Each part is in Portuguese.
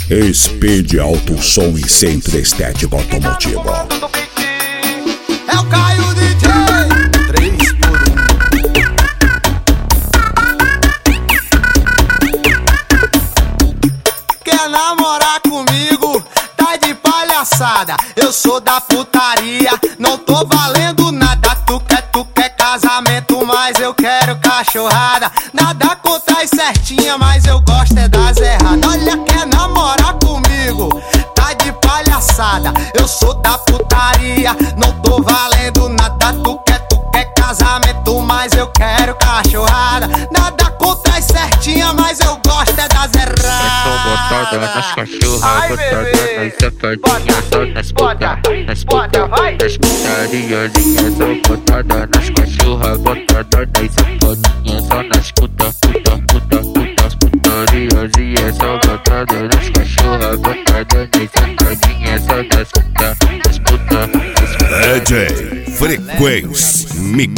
Speed Alto Som e Centro Estético Automotivo. É o Caio DJ 3x1. Quer namorar comigo? Tá de palhaçada. Eu sou da putaria, não tô valendo nada. Tu quer casamento, mas eu quero cachorrada. Nada contra as certinhas, mas eu gosto é das erradas. Olha, quer namorar comigo? Tá de palhaçada. Eu sou da putaria, não tô valendo nada. Tu quer casamento, mas eu quero cachorrada. Nada contra as certinhas, mas eu gosto é das erradas. Eu tô botada nas cachorras, botada nas safadinhas, só nas puta, nas putariazinhas. Tô botada nas cachorras, botada nas safadinhas, só nas puta, putariazinhas. Só botada nas cachorras, botada nas safadinhas, só nas puta, DJ Frequência Mix.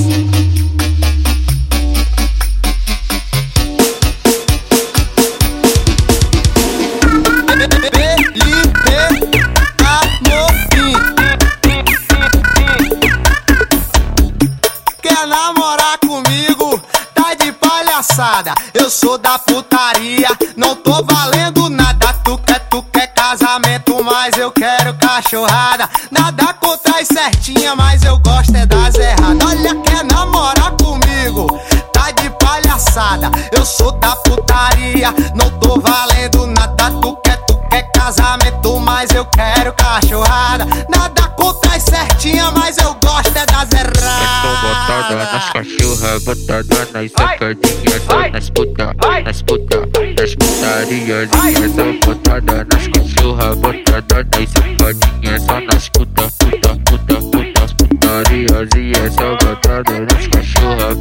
Quer namorar comigo? Tá de palhaçada. Eu sou da putaria, não tô valendo nada. Tu quer casamento, mas eu quero cachorrada. Nada contra as certinhas, mas eu gosto é das erradas. Olha, quer namorar comigo? Tá de palhaçada. Eu sou da putaria, não tô valendo nada. Tu quer casamento, mas eu quero cachorrada. Nada contra as certinhas, mas eu gosto é das erradas. Eu tô botada nas cachorras, botada nas safadinhas, só nas putariazinhas. Tô botada nas cachorras, botada nas safadinhas, só nas putariazinhas. Só botada nas cachorras,